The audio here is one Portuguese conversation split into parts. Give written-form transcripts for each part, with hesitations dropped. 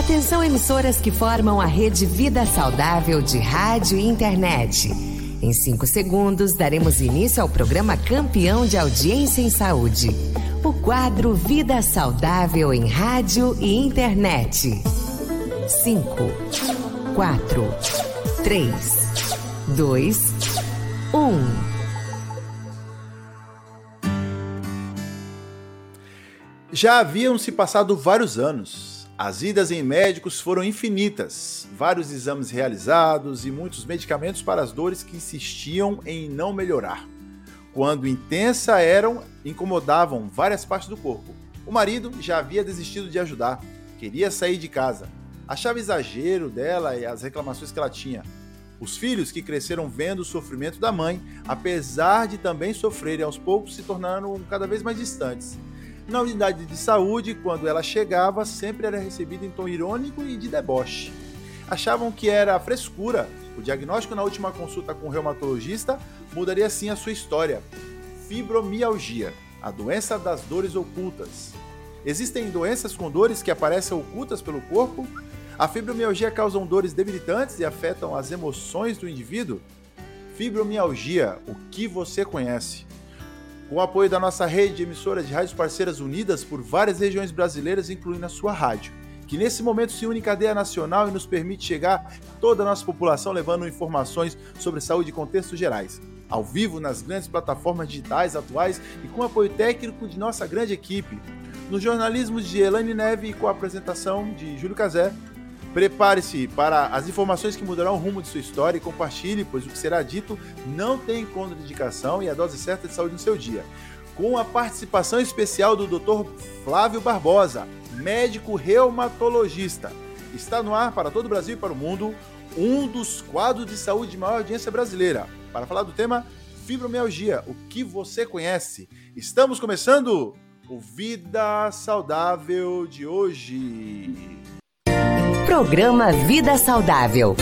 Atenção, emissoras que formam a rede Vida Saudável de rádio e internet. Em 5 segundos, daremos início ao programa campeão de audiência em saúde. O quadro Vida Saudável em rádio e internet. 5, 4, 3, 2, 1. Já haviam se passado vários anos. As idas em médicos foram infinitas, vários exames realizados e muitos medicamentos para as dores que insistiam em não melhorar. Quando intensa eram, incomodavam várias partes do corpo. O marido já havia desistido de ajudar, queria sair de casa. Achava exagero dela e as reclamações que ela tinha. Os filhos que cresceram vendo o sofrimento da mãe, apesar de também sofrerem aos poucos, se tornaram cada vez mais distantes. Na unidade de saúde, quando ela chegava, sempre era recebida em tom irônico e de deboche. Achavam que era frescura. O diagnóstico na última consulta com o reumatologista mudaria sim a sua história. Fibromialgia, a doença das dores ocultas. Existem doenças com dores que aparecem ocultas pelo corpo? A fibromialgia causa dores debilitantes e afetam as emoções do indivíduo? Fibromialgia, o que você conhece? Com o apoio da nossa rede de emissoras de rádios parceiras unidas por várias regiões brasileiras, incluindo a sua rádio, que nesse momento se une em cadeia nacional e nos permite chegar a toda a nossa população levando informações sobre saúde e contextos gerais. Ao vivo nas grandes plataformas digitais atuais e com o apoio técnico de nossa grande equipe. No jornalismo de Elaine Neve e com a apresentação de Júlio Cazé. Prepare-se para as informações que mudarão o rumo de sua história e compartilhe, pois o que será dito não tem contraindicação e a dose certa de saúde no seu dia. Com a participação especial do Dr. Flávio Barbosa, médico reumatologista. Está no ar para todo o Brasil e para o mundo, um dos quadros de saúde de maior audiência brasileira. Para falar do tema fibromialgia, o que você conhece? Estamos começando o Vida Saudável de hoje. Programa Vida Saudável.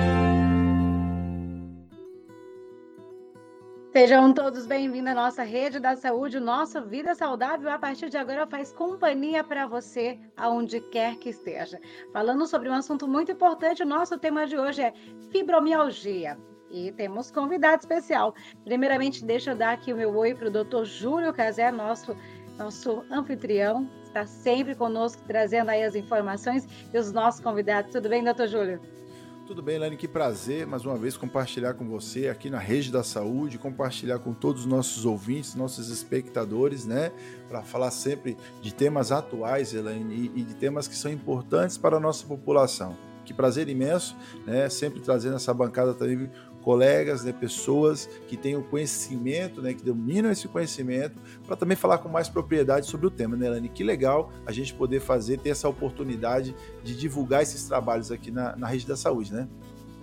Sejam todos bem-vindos à nossa rede da saúde, o nosso Vida Saudável. A partir de agora faz companhia para você, aonde quer que esteja. Falando sobre um assunto muito importante, o nosso tema de hoje é fibromialgia. E temos convidado especial. Primeiramente, deixa eu dar aqui o meu oi para o Dr. Júlio Cazé, nosso anfitrião. Está sempre conosco, trazendo aí as informações e os nossos convidados. Tudo bem, doutor Júlio? Tudo bem, Elaine, que prazer mais uma vez compartilhar com você aqui na Rede da Saúde, compartilhar com todos os nossos ouvintes, nossos espectadores, né? Para falar sempre de temas atuais, Elaine, e de temas que são importantes para a nossa população. Que prazer imenso, né? Sempre trazendo essa bancada também colegas, né, pessoas que têm o conhecimento, né, que dominam esse conhecimento, para também falar com mais propriedade sobre o tema, né, Elaine? Que legal a gente poder ter essa oportunidade de divulgar esses trabalhos aqui na Rede da Saúde, né?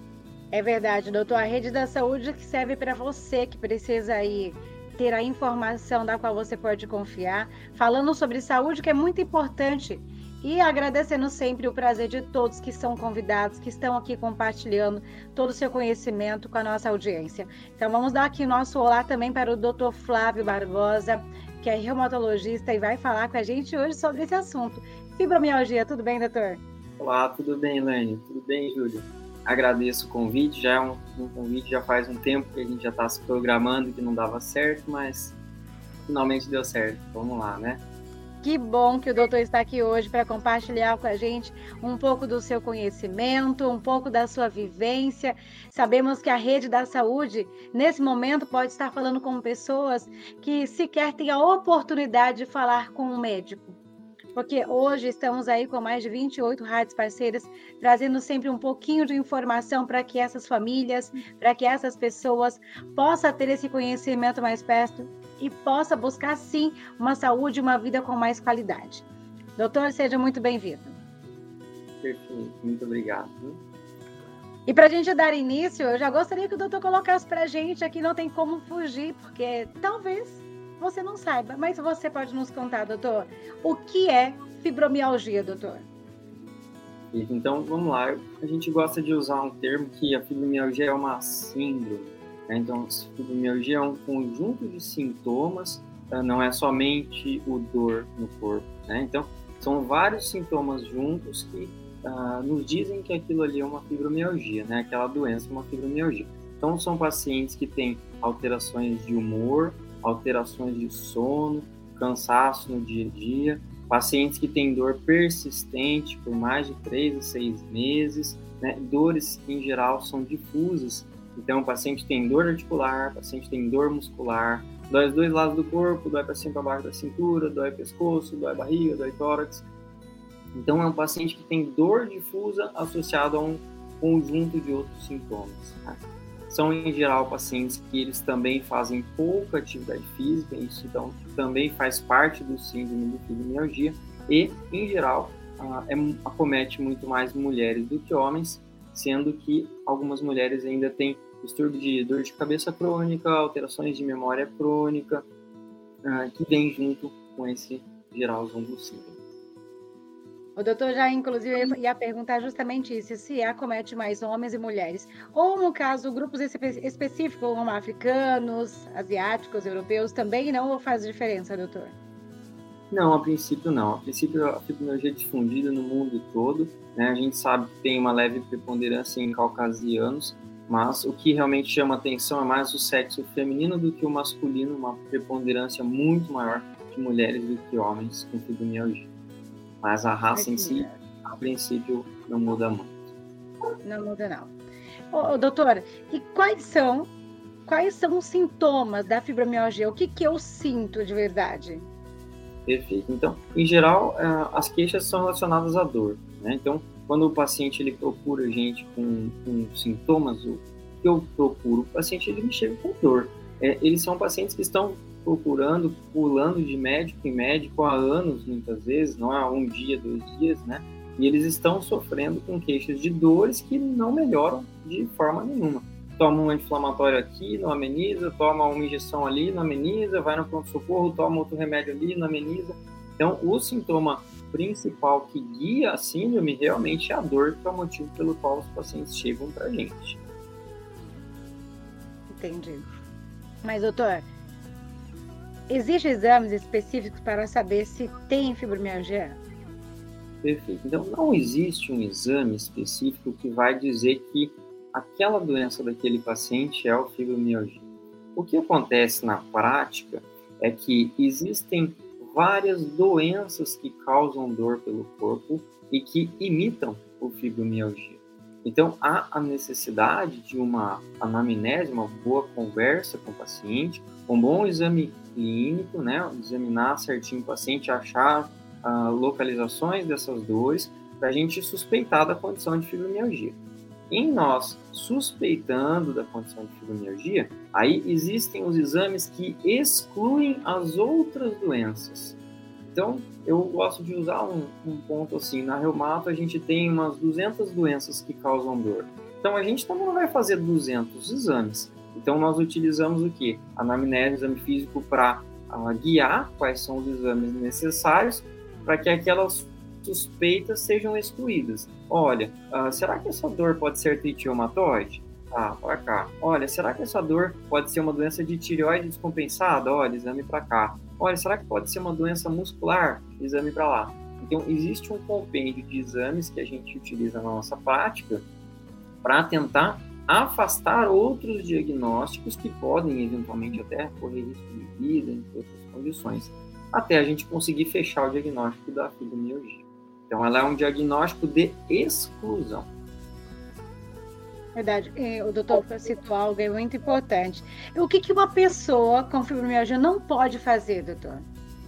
É verdade, doutor. A Rede da Saúde que serve para você que precisa aí ter a informação da qual você pode confiar, falando sobre saúde, que é muito importante. E agradecendo sempre o prazer de todos que são convidados, que estão aqui compartilhando todo o seu conhecimento com a nossa audiência. Então vamos dar aqui o nosso olá também para o Dr. Flávio Barbosa, que é reumatologista e vai falar com a gente hoje sobre esse assunto. Fibromialgia, tudo bem, doutor? Olá, tudo bem, Elaine? Tudo bem, Júlio? Agradeço o convite, já é um convite, já faz um tempo que a gente já está se programando, que não dava certo, mas finalmente deu certo. Vamos lá, né? Que bom que o doutor está aqui hoje para compartilhar com a gente um pouco do seu conhecimento, um pouco da sua vivência. Sabemos que a Rede da Saúde, nesse momento, pode estar falando com pessoas que sequer têm a oportunidade de falar com um médico. Porque hoje estamos aí com mais de 28 rádios parceiras, trazendo sempre um pouquinho de informação para que essas famílias, para que essas pessoas possam ter esse conhecimento mais perto e possa buscar, sim, uma saúde e uma vida com mais qualidade. Doutor, seja muito bem-vindo. Perfeito, muito obrigado. E para a gente dar início, eu já gostaria que o doutor colocasse para a gente, aqui não tem como fugir, porque talvez você não saiba, mas você pode nos contar, doutor, o que é fibromialgia, doutor? Então, vamos lá. A gente gosta de usar um termo que a fibromialgia é uma síndrome. Então, a fibromialgia é um conjunto de sintomas, não é somente o dor no corpo, né? Então, são vários sintomas juntos que nos dizem que aquilo ali é uma fibromialgia, né? Aquela doença é uma fibromialgia. Então, são pacientes que têm alterações de humor, alterações de sono, cansaço no dia a dia, pacientes que têm dor persistente por mais de 3 a 6 meses, né? Dores que, em geral, são difusas. Então, o paciente tem dor articular, o paciente tem dor muscular, dói os dois lados do corpo, dói para cima e para baixo da cintura, dói pescoço, dói barriga, dói tórax. Então, é um paciente que tem dor difusa associada a um conjunto de outros sintomas. Tá? São, em geral, pacientes que eles também fazem pouca atividade física, isso então também faz parte do síndrome de fibromialgia e, em geral, acomete muito mais mulheres do que homens, sendo que algumas mulheres ainda têm distúrbio de dor de cabeça crônica, alterações de memória crônica, que vem junto com esse geralzão do síndrome. O doutor já, inclusive, ia perguntar justamente isso, se acomete mais homens e mulheres. Ou, no caso, grupos específicos, como africanos, asiáticos, europeus, também não faz diferença, doutor? Não, a princípio não. A princípio, a fibromialgia é difundida no mundo todo, né? A gente sabe que tem uma leve preponderância em caucasianos, mas o que realmente chama atenção é mais o sexo feminino do que o masculino, uma preponderância muito maior de mulheres do que homens com fibromialgia. Mas a raça em si, a princípio, não muda muito. Não muda, não. Doutora, e quais são os sintomas da fibromialgia? O que eu sinto de verdade? Perfeito. Então, em geral, as queixas são relacionadas à dor, né? Então, quando o paciente ele procura a gente com sintomas, o que eu procuro? O paciente ele me chega com dor. Eles são pacientes que estão procurando, pulando de médico em médico há anos, muitas vezes, não há um dia, 2 dias, né? E eles estão sofrendo com queixas de dores que não melhoram de forma nenhuma. Toma um anti-inflamatório aqui, não ameniza, toma uma injeção ali, não ameniza, vai no pronto-socorro, toma outro remédio ali, não ameniza. Então, o sintoma principal que guia a síndrome realmente é a dor, que é o motivo pelo qual os pacientes chegam para a gente. Entendi. Mas, doutor, existem exames específicos para saber se tem fibromialgia? Perfeito. Então, não existe um exame específico que vai dizer que aquela doença daquele paciente é o fibromialgia. O que acontece na prática é que existem várias doenças que causam dor pelo corpo e que imitam o fibromialgia. Então, há a necessidade de uma anamnese, uma boa conversa com o paciente, um bom exame clínico, né? Examinar certinho o paciente, achar localizações dessas dores, para a gente suspeitar da condição de fibromialgia. Em nós suspeitando da condição de fibromialgia, aí existem os exames que excluem as outras doenças. Então, eu gosto de usar um ponto assim, na reumato a gente tem umas 200 doenças que causam dor. Então, a gente também não vai fazer 200 exames. Então, nós utilizamos o quê? A anamnese, exame físico, para guiar quais são os exames necessários para que aquelas suspeitas sejam excluídas. Olha, será que essa dor pode ser artrite reumatoide? Tá, para cá. Olha, será que essa dor pode ser uma doença de tireoide descompensada? Olha, exame para cá. Olha, será que pode ser uma doença muscular? Exame para lá. Então, existe um compêndio de exames que a gente utiliza na nossa prática para tentar afastar outros diagnósticos que podem, eventualmente, até correr risco de vida, entre outras condições, até a gente conseguir fechar o diagnóstico da fibromialgia. Então, ela é um diagnóstico de exclusão. Verdade. O doutor citou algo muito importante. O que uma pessoa com fibromialgia não pode fazer, doutor?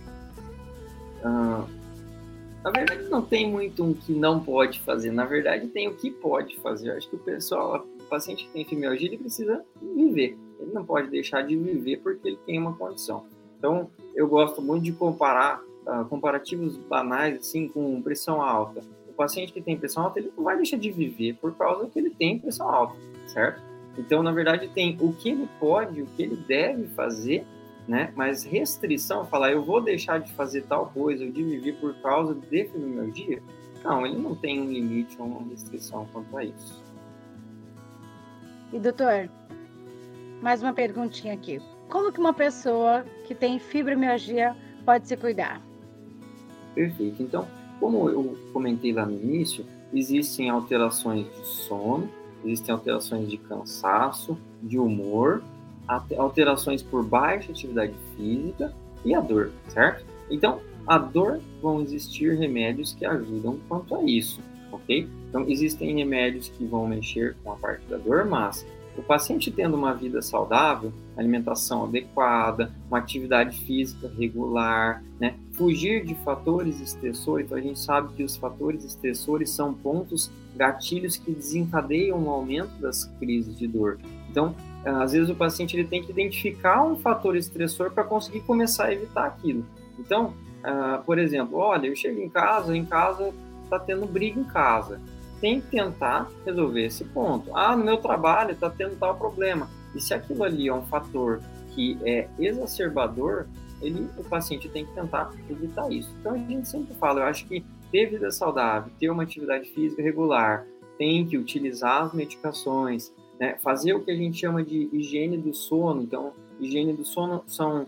Na verdade, não tem muito um que não pode fazer. Na verdade, tem o que pode fazer. Eu acho que o paciente que tem fibromialgia, ele precisa viver. Ele não pode deixar de viver porque ele tem uma condição. Então, eu gosto muito de comparar comparativos banais, assim, com pressão alta. O paciente que tem pressão alta, ele não vai deixar de viver por causa que ele tem pressão alta, certo? Então, na verdade, tem o que ele pode, o que ele deve fazer, né? Mas restrição, falar eu vou deixar de fazer tal coisa, ou de viver por causa de fibromialgia, não, ele não tem um limite ou uma restrição quanto a isso. E, doutor, mais uma perguntinha aqui. Como que uma pessoa que tem fibromialgia pode se cuidar? Perfeito. Então, como eu comentei lá no início, existem alterações de sono, existem alterações de cansaço, de humor, alterações por baixa atividade física e a dor, certo? Então, a dor, vão existir remédios que ajudam quanto a isso, ok? Então, existem remédios que vão mexer com a parte da dor, mas o paciente tendo uma vida saudável, alimentação adequada, uma atividade física regular, né? Fugir de fatores estressores. Então, a gente sabe que os fatores estressores são pontos, gatilhos que desencadeiam o aumento das crises de dor. Então, às vezes o paciente ele tem que identificar um fator estressor para conseguir começar a evitar aquilo. Então, por exemplo, olha, eu chego em casa está tendo briga em casa. Tem que tentar resolver esse ponto. No meu trabalho está tendo tal problema. E se aquilo ali é um fator que é exacerbador, o paciente tem que tentar evitar isso. Então, a gente sempre fala, eu acho que ter vida saudável, ter uma atividade física regular, tem que utilizar as medicações, né? Fazer o que a gente chama de higiene do sono. Então, higiene do sono são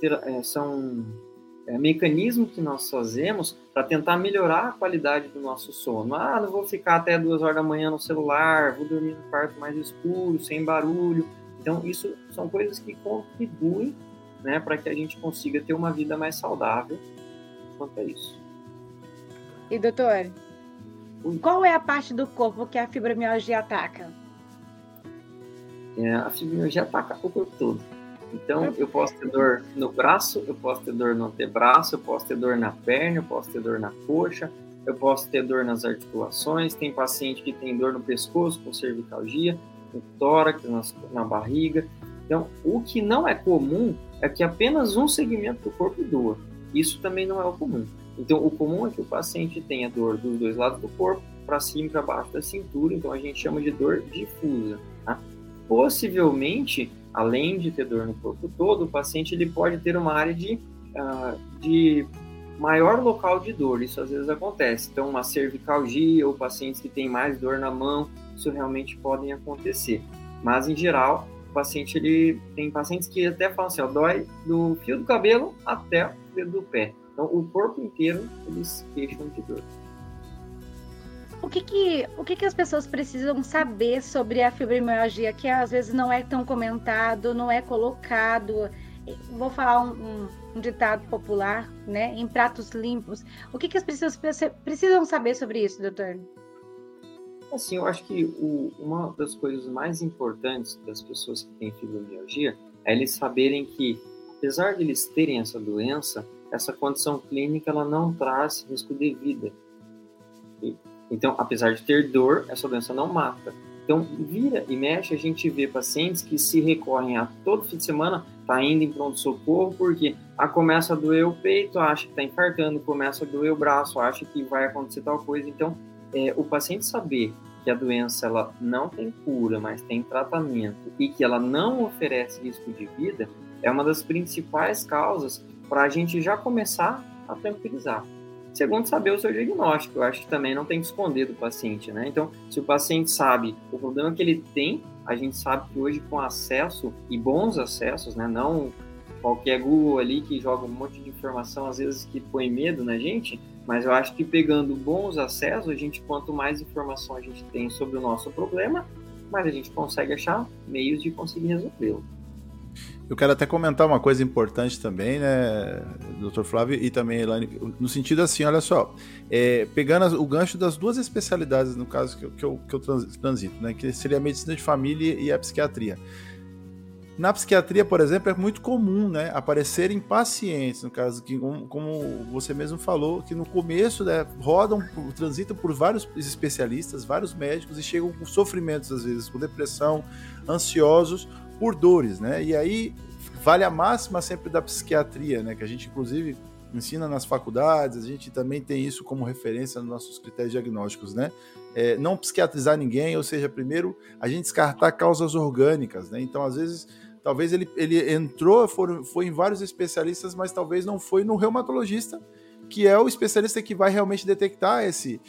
mecanismos que nós fazemos para tentar melhorar a qualidade do nosso sono. Não vou ficar até 2 horas da manhã no celular, vou dormir no quarto mais escuro, sem barulho. Então, isso são coisas que contribuem, né, para que a gente consiga ter uma vida mais saudável quanto a isso. E, doutor, qual é a parte do corpo que a fibromialgia ataca? A fibromialgia ataca o corpo todo. Então, eu posso ter dor no braço, eu posso ter dor no antebraço, eu posso ter dor na perna, eu posso ter dor na coxa, eu posso ter dor nas articulações. Tem paciente que tem dor no pescoço, com cervicalgia, no tórax, na barriga. Então, o que não é comum é que apenas um segmento do corpo doa. Isso também não é o comum. Então, o comum é que o paciente tenha dor dos 2 lados do corpo, para cima e para baixo da cintura. Então, a gente chama de dor difusa, tá? Possivelmente, além de ter dor no corpo todo, o paciente ele pode ter uma área de maior local de dor. Isso às vezes acontece. Então, uma cervicalgia ou pacientes que têm mais dor na mão, isso realmente podem acontecer. Mas, em geral, tem pacientes que até falam assim, dói do fio do cabelo até o dedo do pé. Então, o corpo inteiro, eles queixam de dor. O que as pessoas precisam saber sobre a fibromialgia, que às vezes não é tão comentado, não é colocado? Vou falar um ditado popular, né? Em pratos limpos. O que as pessoas precisam saber sobre isso, doutor? Assim, eu acho que uma das coisas mais importantes das pessoas que têm fibromialgia é eles saberem que, apesar de eles terem essa doença, essa condição clínica ela não traz risco de vida. Então, apesar de ter dor, essa doença não mata. Então, vira e mexe, a gente vê pacientes que se recorrem a todo fim de semana, tá indo em pronto-socorro, porque começa a doer o peito, acha que está infartando, começa a doer o braço, acha que vai acontecer tal coisa. Então, o paciente saber que a doença ela não tem cura, mas tem tratamento e que ela não oferece risco de vida, é uma das principais causas para a gente já começar a tranquilizar. Segundo, saber o seu diagnóstico. Eu acho que também não tem que esconder do paciente, né? Então, se o paciente sabe o problema que ele tem, a gente sabe que hoje com acesso e bons acessos, né? Não qualquer Google ali que joga um monte de informação, às vezes que põe medo na gente, mas eu acho que pegando bons acessos, quanto mais informação a gente tem sobre o nosso problema, mais a gente consegue achar meios de conseguir resolvê-lo. Eu quero até comentar uma coisa importante também, né, Dr. Flávio e também Elaine, no sentido assim, olha só, pegando o gancho das 2 especialidades, no caso que eu transito, né, que seria a medicina de família e a psiquiatria. Na psiquiatria, por exemplo, é muito comum, né, aparecerem pacientes, no caso, que, como você mesmo falou, que no começo, né, transitam por vários especialistas, vários médicos e chegam com sofrimentos, às vezes, com depressão, ansiosos, por dores, né? E aí vale a máxima sempre da psiquiatria, né? Que a gente, inclusive, ensina nas faculdades, a gente também tem isso como referência nos nossos critérios diagnósticos, né? Não psiquiatrizar ninguém, ou seja, primeiro a gente descartar causas orgânicas, né? Então, às vezes, talvez ele entrou, foi em vários especialistas, mas talvez não foi no reumatologista que é o especialista que vai realmente detectar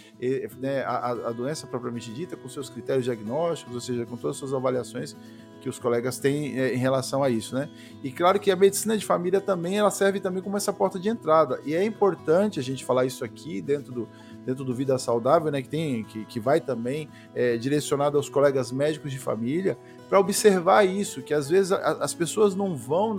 a doença propriamente dita, com seus critérios diagnósticos, ou seja, com todas as suas avaliações que os colegas têm em relação a isso, né? E claro que a medicina de família também, ela serve também como essa porta de entrada, e é importante a gente falar isso aqui dentro do Vida Saudável, né, que vai também direcionado aos colegas médicos de família, para observar isso, que às vezes as pessoas não vão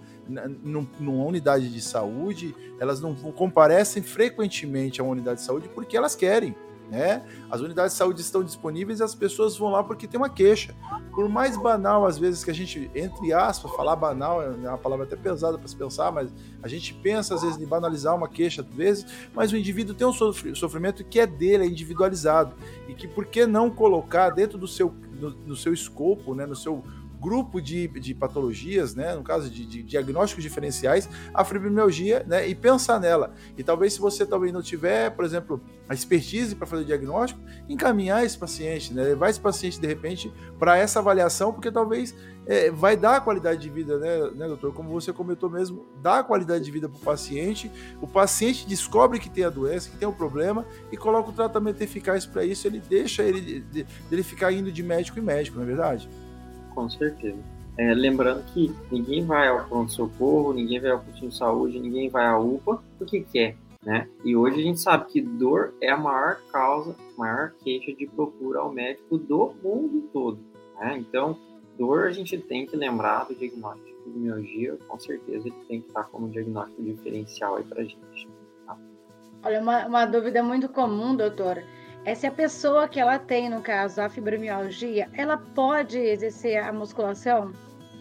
numa unidade de saúde, elas não comparecem frequentemente a uma unidade de saúde porque elas querem, né? As unidades de saúde estão disponíveis e as pessoas vão lá porque tem uma queixa. Por mais banal, às vezes, que a gente, entre aspas, falar banal é uma palavra até pesada para se pensar, mas a gente pensa, às vezes, em banalizar uma queixa, às vezes, mas o indivíduo tem um sofrimento que é dele, é individualizado. E que por que não colocar dentro do seu escopo, né, no seu grupo de patologias, né, no caso de diagnósticos diferenciais, a fibromialgia, né, e pensar nela. E talvez, se você também não tiver, por exemplo, a expertise para fazer o diagnóstico, encaminhar esse paciente, né, levar esse paciente, de repente, para essa avaliação, porque talvez vai dar qualidade de vida, né, doutor? Como você comentou mesmo, dá qualidade de vida para o paciente descobre que tem a doença, que tem o problema, e coloca o tratamento eficaz para isso, ele deixa ele ficar indo de médico em médico, não é verdade? Com certeza. Lembrando que ninguém vai ao pronto-socorro, ninguém vai ao posto de saúde, ninguém vai à UPA porque quer, né? E hoje a gente sabe que dor é a maior causa, maior queixa de procura ao médico do mundo todo, né? Então, dor a gente tem que lembrar do diagnóstico de fibromialgia, com certeza ele tem que estar como diagnóstico diferencial aí pra gente. Tá? Olha, uma dúvida muito comum, doutora, é se a pessoa que ela tem, no caso, a fibromialgia, ela pode exercer a musculação?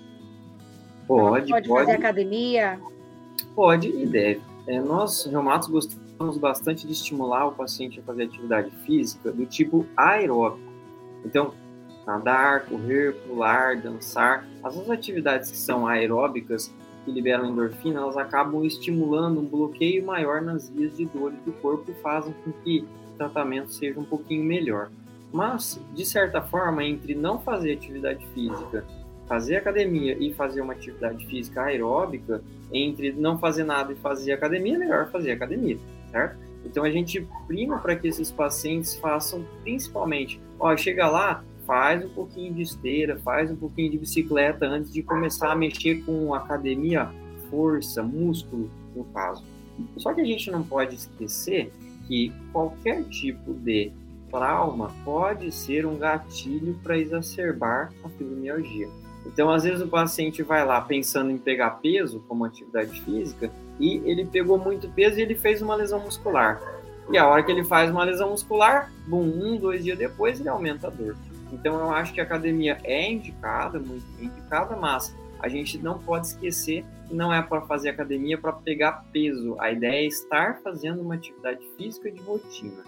Pode fazer academia? Pode e deve. Nós, reumatos, gostamos bastante de estimular o paciente a fazer atividade física do tipo aeróbico. Então, nadar, correr, pular, dançar, as atividades que são aeróbicas, que liberam endorfina, elas acabam estimulando um bloqueio maior nas vias de dores do corpo e fazem com que tratamento seja um pouquinho melhor. Mas, de certa forma, entre não fazer atividade física, fazer academia e fazer uma atividade física aeróbica, entre não fazer nada e fazer academia, é melhor fazer academia, certo? Então, a gente prima para que esses pacientes façam, principalmente, chega lá, faz um pouquinho de esteira, faz um pouquinho de bicicleta antes de começar a mexer com academia, força, músculo, no caso. Só que a gente não pode esquecer que qualquer tipo de trauma pode ser um gatilho para exacerbar a fibromialgia. Então, às vezes o paciente vai lá pensando em pegar peso como atividade física e ele pegou muito peso e ele fez uma lesão muscular. E a hora que ele faz uma lesão muscular, 2 dias depois ele aumenta a dor. Então, eu acho que a academia é indicada, muito indicada, mas a gente não pode esquecer que não é para fazer academia para pegar peso. A ideia é estar fazendo uma atividade física de rotina.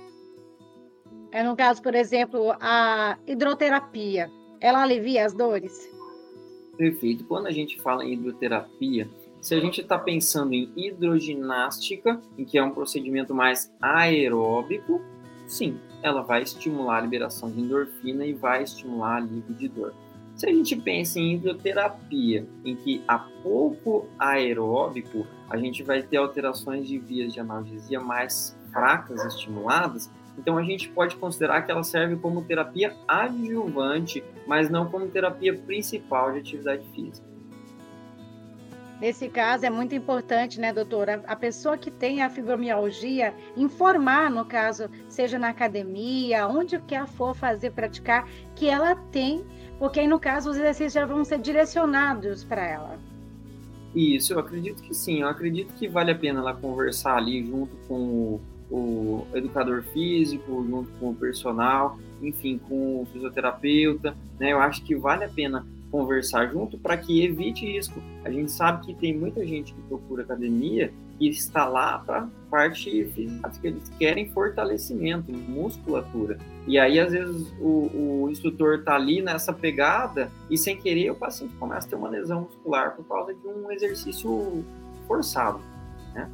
No caso, por exemplo, a hidroterapia, ela alivia as dores? Perfeito. Quando a gente fala em hidroterapia, se a gente está pensando em hidroginástica, em que é um procedimento mais aeróbico, sim, ela vai estimular a liberação de endorfina e vai estimular alívio de dor. Se a gente pensa em hidroterapia, em que há pouco aeróbico, a gente vai ter alterações de vias de analgesia mais fracas estimuladas, então a gente pode considerar que ela serve como terapia adjuvante, mas não como terapia principal de atividade física. Nesse caso, é muito importante, né, doutora, a pessoa que tem a fibromialgia informar, no caso, seja na academia, onde quer for praticar, que ela tem, porque aí, no caso, os exercícios já vão ser direcionados para ela. Isso, eu acredito que sim. Eu acredito que vale a pena ela conversar ali junto com o educador físico, junto com o personal, enfim, com o fisioterapeuta, né? Eu acho que vale a pena conversar junto para que evite risco. A gente sabe que tem muita gente que procura academia que está lá para parte física, eles querem fortalecimento, musculatura. E aí, às vezes, o instrutor está ali nessa pegada e, sem querer, o paciente começa a ter uma lesão muscular por causa de um exercício forçado, né?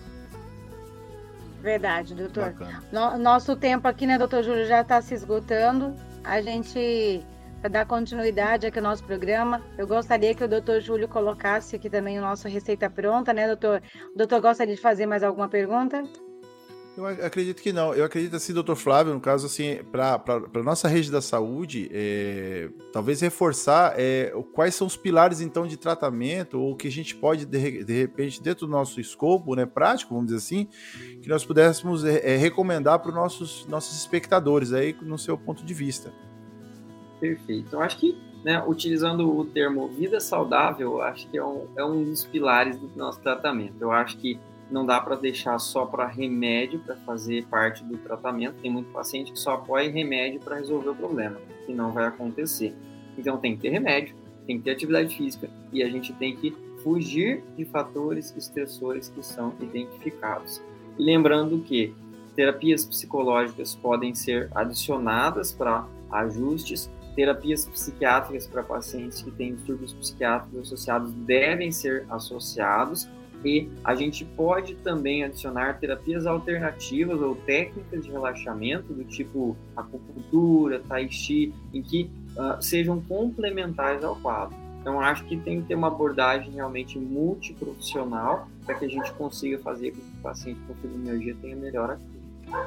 Verdade, doutor. Nosso tempo aqui, né, doutor Júlio, já está se esgotando. A gente para dar continuidade aqui ao nosso programa, eu gostaria que o doutor Júlio colocasse aqui também o nosso Receita Pronta, né, doutor? O doutor gostaria de fazer mais alguma pergunta? Eu acredito que não. Eu acredito assim, doutor Flávio, no caso assim, para a nossa rede da saúde, talvez reforçar quais são os pilares então de tratamento, ou que a gente pode, de repente, dentro do nosso escopo, né, prático, vamos dizer assim, que nós pudéssemos recomendar para os nossos espectadores, aí, no seu ponto de vista. Perfeito. Eu acho que, né, utilizando o termo vida saudável, acho que é um dos pilares do nosso tratamento. Eu acho que não dá para deixar só para remédio para fazer parte do tratamento. Tem muito paciente que só apoia remédio para resolver o problema, que não vai acontecer. Então tem que ter remédio, tem que ter atividade física e a gente tem que fugir de fatores estressores que são identificados. E lembrando que terapias psicológicas podem ser adicionadas para ajustes, terapias psiquiátricas para pacientes que têm distúrbios psiquiátricos associados devem ser associados. E a gente pode também adicionar terapias alternativas ou técnicas de relaxamento do tipo acupuntura, tai chi, em que sejam complementares ao quadro. Então, acho que tem que ter uma abordagem realmente multiprofissional para que a gente consiga fazer com que o paciente com fibromialgia tenha melhor aqui.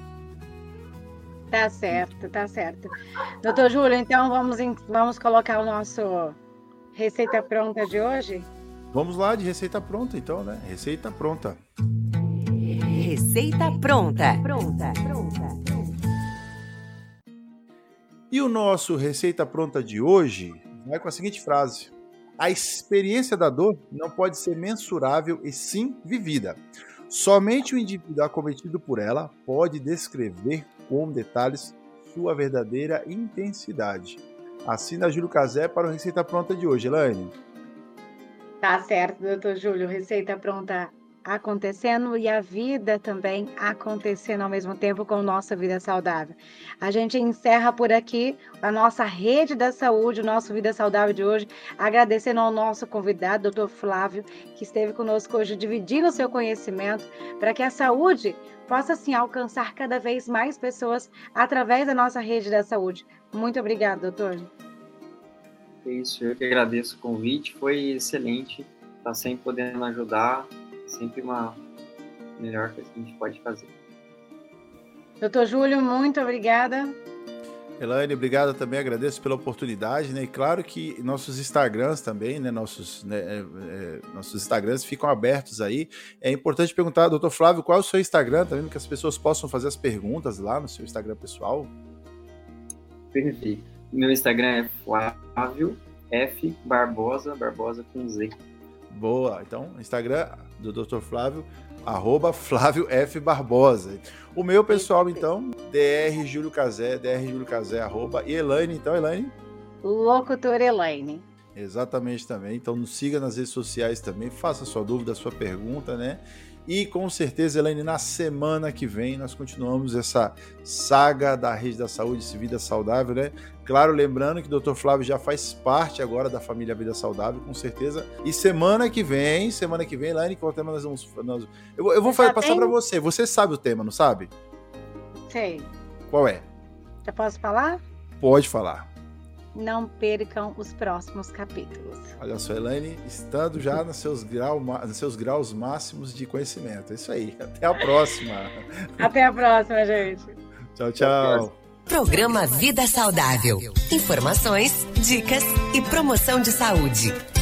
Tá certo, tá certo. Doutor Júlio, então vamos colocar o nosso Receita Pronta de hoje? Vamos lá, de receita pronta, então, né? Receita pronta. Receita pronta. E o nosso receita pronta de hoje vai com a seguinte frase: a experiência da dor não pode ser mensurável e sim vivida. Somente o indivíduo acometido por ela pode descrever com detalhes sua verdadeira intensidade. Assina Júlio Cazé para o Receita Pronta de hoje, Elaine. Tá certo, doutor Júlio. Receita pronta acontecendo e a vida também acontecendo ao mesmo tempo com nossa vida saudável. A gente encerra por aqui a nossa rede da saúde, o nosso Vida Saudável de hoje, agradecendo ao nosso convidado, doutor Flávio, que esteve conosco hoje, dividindo o seu conhecimento para que a saúde possa, assim, alcançar cada vez mais pessoas através da nossa rede da saúde. Muito obrigada, doutor. Isso, eu que agradeço o convite, foi excelente, tá sempre podendo ajudar, sempre uma melhor coisa que a gente pode fazer. Doutor Júlio, muito obrigada. Elaine, obrigado também, agradeço pela oportunidade, né? E claro que nossos Instagrams também, né? Nossos Instagrams ficam abertos aí. É importante perguntar, doutor Flávio, qual é o seu Instagram também, para que as pessoas possam fazer as perguntas lá no seu Instagram pessoal. Perfeito. Meu Instagram é Flávio F Barbosa, Barbosa com Z. Boa, então, Instagram do Dr. Flávio, @Flávio F Barbosa. O meu pessoal, então, Dr. Júlio Cazé, e Elaine, então, Elaine? Locutora Elaine. Exatamente também, então nos siga nas redes sociais também, faça sua dúvida, sua pergunta, né? E com certeza, Elaine, na semana que vem nós continuamos essa saga da Rede da Saúde, esse Vida Saudável, né? Claro, lembrando que o Dr. Flávio já faz parte agora da família Vida Saudável, com certeza. E semana que vem, Elaine, qual tema nós vamos... Eu vou passar para você. Você sabe o tema, não sabe? Sei. Qual é? Já posso falar? Pode falar. Não percam os próximos capítulos. Olha só, Elaine, estando já nos seus graus máximos de conhecimento. É isso aí. Até a próxima. Até a próxima, gente. Tchau, tchau. Programa Vida Saudável. Informações, dicas e promoção de saúde.